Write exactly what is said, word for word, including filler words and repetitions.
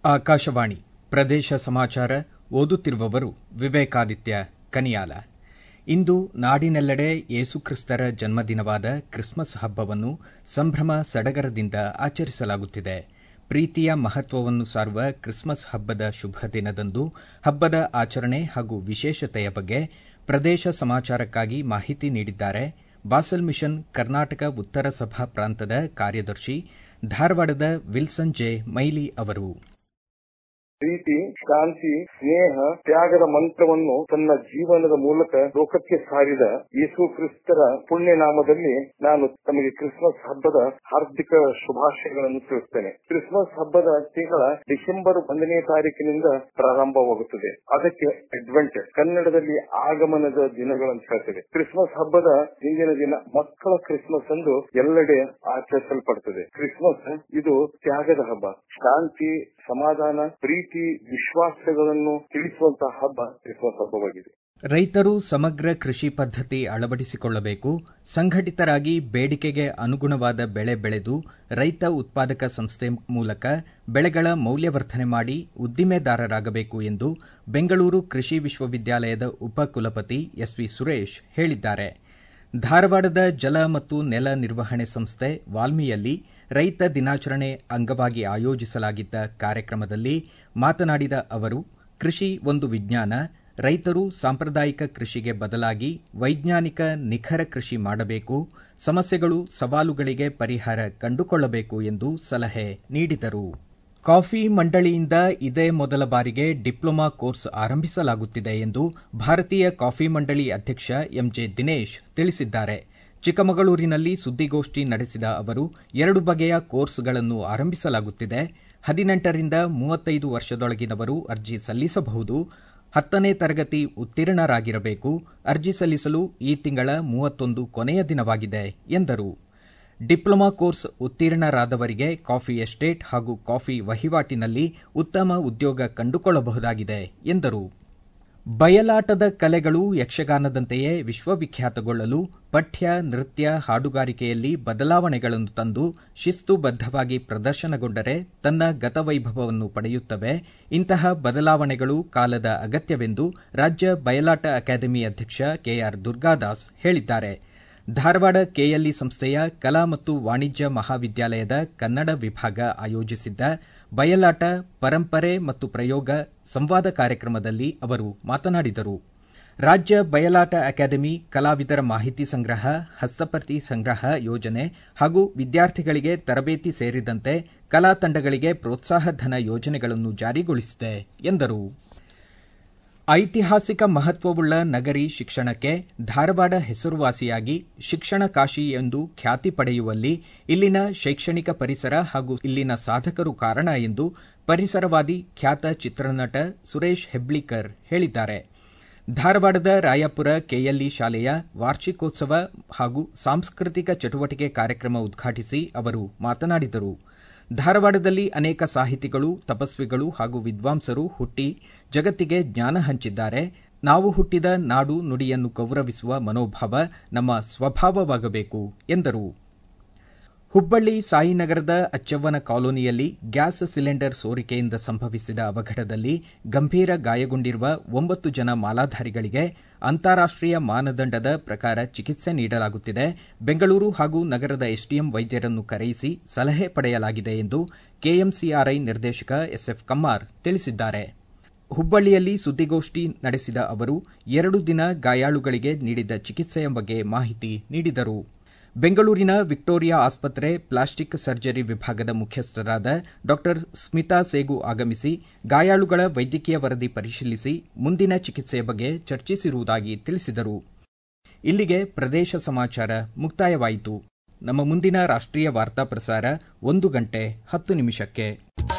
ಆಕಾಶವಾಣಿ ಪ್ರದೇಶ ಸಮಾಚಾರ ಓದುತ್ತಿರುವವರು ವಿವೇಕಾದಿತ್ಯ ಕನಿಯಾಲ. ಇಂದು ನಾಡಿನೆಲ್ಲೆಡೆ ಯೇಸುಕ್ರಿಸ್ತರ ಜನ್ಮದಿನವಾದ ಕ್ರಿಸ್ಮಸ್ ಹಬ್ಬವನ್ನು ಸಂಭ್ರಮ ಸಡಗರದಿಂದ ಆಚರಿಸಲಾಗುತ್ತಿದೆ. ಪ್ರೀತಿಯ ಮಹತ್ವವನ್ನು ಸಾರುವ ಕ್ರಿಸ್ಮಸ್ ಹಬ್ಬದ ಶುಭ ದಿನದಂದು ಹಬ್ಬದ ಆಚರಣೆ ಹಾಗೂ ವಿಶೇಷತೆಯ ಬಗ್ಗೆ ಪ್ರದೇಶ ಸಮಾಚಾರಕ್ಕಾಗಿ ಮಾಹಿತಿ ನೀಡಿದ್ದಾರೆ ಬಾಸಲ್ ಮಿಷನ್ ಕರ್ನಾಟಕ ಉತ್ತರ ಸಭಾ ಪ್ರಾಂತದ ಕಾರ್ಯದರ್ಶಿ ಧಾರವಾಡದ ವಿಲ್ಸನ್ ಜೆ ಮೈಲಿ ಅವರು. ಪ್ರೀತಿ, ಶಾಂತಿ, ಸ್ನೇಹ, ತ್ಯಾಗದ ಮಂತ್ರವನ್ನು ತನ್ನ ಜೀವನದ ಮೂಲಕ ಲೋಕಕ್ಕೆ ಸಾರಿದ ಯೇಸು ಕ್ರಿಸ್ತರ ಪುಣ್ಯ ನಾಮದಲ್ಲಿ ನಾನು ತಮಗೆ ಕ್ರಿಸ್ಮಸ್ ಹಬ್ಬದ ಹಾರ್ದಿಕ ಶುಭಾಶಯಗಳನ್ನು ತಿಳಿಸುತ್ತೇನೆ. ಕ್ರಿಸ್ಮಸ್ ಹಬ್ಬದ ತಿಂಗಳ ಡಿಸೆಂಬರ್ ಒಂದನೇ ತಾರೀಕಿನಿಂದ ಪ್ರಾರಂಭವಾಗುತ್ತದೆ. ಅದಕ್ಕೆ ಅಡ್ವೆಂಟ್ ಕನ್ನಡದಲ್ಲಿ ಆಗಮನದ ದಿನಗಳಂತ ಹೇಳ್ತೇವೆ. ಕ್ರಿಸ್ಮಸ್ ಹಬ್ಬದ ಹಿಂದಿನ ದಿನ ಮಕ್ಕಳ ಕ್ರಿಸ್ಮಸ್ ಎಂದು ಎಲ್ಲೆಡೆ ಆಚರಿಸಲ್ಪಡುತ್ತದೆ. ಕ್ರಿಸ್ಮಸ್ ಇದು ತ್ಯಾಗದ ಹಬ್ಬ, ಶಾಂತಿ, ಸಮಾಧಾನ, ಪ್ರೀತಿ, ವಿಶ್ವಾಸಗಳನ್ನು ತಿಳಿಸುವಂತಹ ಹಬ್ಬ ಕ್ರಿಸ್ಮಸ್ ಹಬ್ಬವಾಗಿದೆ. ರೈತರು ಸಮಗ್ರ ಕೃಷಿ ಪದ್ಧತಿ ಅಳವಡಿಸಿಕೊಳ್ಳಬೇಕು. ಸಂಘಟಿತರಾಗಿ ಬೇಡಿಕೆಗೆ ಅನುಗುಣವಾದ ಬೆಳೆ ಬೆಳೆದು ರೈತ ಉತ್ಪಾದಕ ಸಂಸ್ಥೆ ಮೂಲಕ ಬೆಳೆಗಳ ಮೌಲ್ಯವರ್ಧನೆ ಮಾಡಿ ಉದ್ದಿಮೆದಾರರಾಗಬೇಕು ಎಂದು ಬೆಂಗಳೂರು ಕೃಷಿ ವಿಶ್ವವಿದ್ಯಾಲಯದ ಉಪಕುಲಪತಿ ಎಸ್ ವಿ ಸುರೇಶ್ ಹೇಳಿದ್ದಾರೆ. ಧಾರವಾಡದ ಜಲ ಮತ್ತು ನೆಲ ನಿರ್ವಹಣೆ ಸಂಸ್ಥೆ ವಾಲ್ಮಿಯಲ್ಲಿ ರೈತ ದಿನಾಚರಣೆ ಅಂಗವಾಗಿ ಆಯೋಜಿಸಲಾಗಿದ್ದ ಕಾರ್ಯಕ್ರಮದಲ್ಲಿ ಮಾತನಾಡಿದ ಅವರು, ಕೃಷಿ ಒಂದು ವಿಜ್ಞಾನ. ರೈತರು ಸಾಂಪ್ರದಾಯಿಕ ಕೃಷಿಗೆ ಬದಲಾಗಿ ವೈಜ್ಞಾನಿಕ ನಿಖರ ಕೃಷಿ ಮಾಡಬೇಕು. ಸಮಸ್ಯೆಗಳು, ಸವಾಲುಗಳಿಗೆ ಪರಿಹಾರ ಕಂಡುಕೊಳ್ಳಬೇಕು ಎಂದು ಸಲಹೆ ನೀಡಿದರು. ಕಾಫಿ ಮಂಡಳಿಯಿಂದ ಇದೇ ಮೊದಲ ಬಾರಿಗೆ ಡಿಪ್ಲೊಮಾ ಕೋರ್ಸ್ ಆರಂಭಿಸಲಾಗುತ್ತಿದೆ ಎಂದು ಭಾರತೀಯ ಕಾಫಿ ಮಂಡಳಿ ಅಧ್ಯಕ್ಷ ಎಂಜೆ ದಿನೇಶ್ ತಿಳಿಸಿದ್ದಾರೆ. ಚಿಕ್ಕಮಗಳೂರಿನಲ್ಲಿ ಸುದ್ದಿಗೋಷ್ಠಿ ನಡೆಸಿದ ಅವರು, ಎರಡು ಬಗೆಯ ಕೋರ್ಸ್ಗಳನ್ನು ಆರಂಭಿಸಲಾಗುತ್ತಿದೆ. ಹದಿನೆಂಟರಿಂದ ಮೂವತ್ತೈದು ವರ್ಷದೊಳಗಿನವರು ಅರ್ಜಿ ಸಲ್ಲಿಸಬಹುದು. ಹತ್ತನೇ ತರಗತಿ ಉತ್ತೀರ್ಣರಾಗಿರಬೇಕು. ಅರ್ಜಿ ಸಲ್ಲಿಸಲು ಈ ತಿಂಗಳ ಮೂವತ್ತೊಂದು ಕೊನೆಯ ದಿನವಾಗಿದೆ ಎಂದರು. ಡಿಪ್ಲೊಮಾ ಕೋರ್ಸ್ ಉತ್ತೀರ್ಣರಾದವರಿಗೆ ಕಾಫಿ ಎಸ್ಟೇಟ್ ಹಾಗೂ ಕಾಫಿ ವಹಿವಾಟಿನಲ್ಲಿ ಉತ್ತಮ ಉದ್ಯೋಗ ಕಂಡುಕೊಳ್ಳಬಹುದಾಗಿದೆ ಎಂದರು. ಬಯಲಾಟದ ಕಲೆಗಳು ಯಕ್ಷಗಾನದಂತೆಯೇ ವಿಶ್ವವಿಖ್ಯಾತಗೊಳ್ಳಲು ಪಠ್ಯ, ನೃತ್ಯ, ಹಾಡುಗಾರಿಕೆಯಲ್ಲಿ ಬದಲಾವಣೆಗಳನ್ನು ತಂದು ಶಿಸ್ತುಬದ್ಧವಾಗಿ ಪ್ರದರ್ಶನಗೊಂಡರೆ ತನ್ನ ಗತವೈಭವವನ್ನು ಪಡೆಯುತ್ತವೆ. ಇಂತಹ ಬದಲಾವಣೆಗಳು ಕಾಲದ ಅಗತ್ಯವೆಂದು ರಾಜ್ಯ ಬಯಲಾಟ ಅಕಾಡೆಮಿ ಅಧ್ಯಕ್ಷ ಕೆಆರ್ ದುರ್ಗಾದಾಸ್ ಹೇಳಿದ್ದಾರೆ. ಧಾರವಾಡ ಕೆಎಲ್ಇ ಸಂಸ್ಥೆಯ ಕಲಾ ಮತ್ತು ವಾಣಿಜ್ಯ ಮಹಾವಿದ್ಯಾಲಯದ ಕನ್ನಡ ವಿಭಾಗ ಆಯೋಜಿಸಿದ್ದ ಬಯಲಾಟ ಪರಂಪರೆ ಮತ್ತು ಪ್ರಯೋಗ ಸಂವಾದ ಕಾರ್ಯಕ್ರಮದಲ್ಲಿ ಅವರು ಮಾತನಾಡಿದರು. ರಾಜ್ಯ ಬಯಲಾಟ ಅಕಾಡೆಮಿ ಕಲಾವಿದರ ಮಾಹಿತಿ ಸಂಗ್ರಹ, ಹಸ್ತಪ್ರತಿ ಸಂಗ್ರಹ ಯೋಜನೆ ಹಾಗೂ ವಿದ್ಯಾರ್ಥಿಗಳಿಗೆ ತರಬೇತಿ ಸೇರಿದಂತೆ ಕಲಾ ತಂಡಗಳಿಗೆ ಪ್ರೋತ್ಸಾಹಧನ ಯೋಜನೆಗಳನ್ನು ಜಾರಿಗೊಳಿಸಿದೆ ಎಂದರು. ಐತಿಹಾಸಿಕ ಮಹತ್ವವುಳ್ಳ ನಗರಿ ಶಿಕ್ಷಣಕ್ಕೆ ಧಾರವಾಡ ಹೆಸರುವಾಸಿಯಾಗಿ ಶಿಕ್ಷಣ ಕಾಶಿ ಎಂದು ಖ್ಯಾತಿ ಪಡೆಯುವಲ್ಲಿ ಇಲ್ಲಿನ ಶೈಕ್ಷಣಿಕ ಪರಿಸರ ಹಾಗೂ ಇಲ್ಲಿನ ಸಾಧಕರು ಕಾರಣ ಎಂದು ಪರಿಸರವಾದಿ, ಖ್ಯಾತ ಚಿತ್ರನಟ ಸುರೇಶ್ ಹೆಬ್ಳಿಕರ್ ಹೇಳಿದ್ದಾರೆ. ಧಾರವಾಡದ ರಾಯಾಪುರ ಕೆಎಲ್ಇ ಶಾಲೆಯ ವಾರ್ಷಿಕೋತ್ಸವ ಹಾಗೂ ಸಾಂಸ್ಕೃತಿಕ ಚಟುವಟಿಕೆ ಕಾರ್ಯಕ್ರಮ ಉದ್ಘಾಟಿಸಿ ಅವರು ಮಾತನಾಡಿದರು. ಧಾರವಾಡದಲ್ಲಿ ಅನೇಕ ಸಾಹಿತಿಗಳು, ತಪಸ್ವಿಗಳು ಹಾಗೂ ವಿದ್ವಾಂಸರು ಹುಟ್ಟಿ ಜಗತ್ತಿಗೆ ಜ್ಞಾನ ಹಂಚಿದ್ದಾರೆ. ನಾವು ಹುಟ್ಟಿದ ನಾಡು ನುಡಿಯನ್ನು ಗೌರವಿಸುವ ಮನೋಭಾವ ನಮ್ಮ ಸ್ವಭಾವವಾಗಬೇಕು ಎಂದರು. ಹುಬ್ಬಳ್ಳಿ ಸಾಯಿನಗರದ ಅಚ್ಚವ್ವನ ಕಾಲೋನಿಯಲ್ಲಿ ಗ್ಯಾಸ್ ಸಿಲಿಂಡರ್ ಸೋರಿಕೆಯಿಂದ ಸಂಭವಿಸಿದ ಅವಘಡದಲ್ಲಿ ಗಂಭೀರ ಗಾಯಗೊಂಡಿರುವ ಒಂಬತ್ತು ಜನ ಮಾಲಾಧಾರಿಗಳಿಗೆ ಅಂತಾರಾಷ್ಟೀಯ ಮಾನದಂಡದ ಪ್ರಕಾರ ಚಿಕಿತ್ಸೆ ನೀಡಲಾಗುತ್ತಿದೆ. ಬೆಂಗಳೂರು ಹಾಗೂ ನಗರದ ಎಸ್ಡಿಎಂ ವೈದ್ಯರನ್ನು ಕರೆಯಿಸಿ ಸಲಹೆ ಪಡೆಯಲಾಗಿದೆ ಎಂದು ಕೆಎಂಸಿಆರ್ಐ ನಿರ್ದೇಶಕ ಎಸ್ಎಫ್ ಕಮ್ಮಾರ್ ತಿಳಿಸಿದ್ದಾರೆ. ಹುಬ್ಬಳ್ಳಿಯಲ್ಲಿ ಸುದ್ದಿಗೋಷ್ಠಿ ನಡೆಸಿದ ಅವರು, ಎರಡು ದಿನ ಗಾಯಾಳುಗಳಿಗೆ ನೀಡಿದ ಚಿಕಿತ್ಸೆಯ ಬಗ್ಗೆ ಮಾಹಿತಿ ನೀಡಿದರು. ಬೆಂಗಳೂರಿನ ವಿಕ್ಟೋರಿಯಾ ಆಸ್ಪತ್ರೆ ಪ್ಲಾಸ್ಟಿಕ್ ಸರ್ಜರಿ ವಿಭಾಗದ ಮುಖ್ಯಸ್ಥರಾದ ಡಾ ಸ್ಮಿತಾ ಸೇಗು ಆಗಮಿಸಿ ಗಾಯಾಳುಗಳ ವೈದ್ಯಕೀಯ ವರದಿ ಪರಿಶೀಲಿಸಿ ಮುಂದಿನ ಚಿಕಿತ್ಸೆಯ ಬಗ್ಗೆ ಚರ್ಚಿಸಿರುವುದಾಗಿ ತಿಳಿಸಿದರು. ಇಲ್ಲಿಗೆ ಪ್ರದೇಶ ಸಮಾಚಾರ ಮುಕ್ತಾಯವಾಯಿತು. ನಮ್ಮ ಮುಂದಿನ ರಾಷ್ಟ್ರೀಯ ವಾರ್ತಾ ಪ್ರಸಾರ ಒಂದು ಗಂಟೆ ಹತ್ತು ನಿಮಿಷಕ್ಕೆ.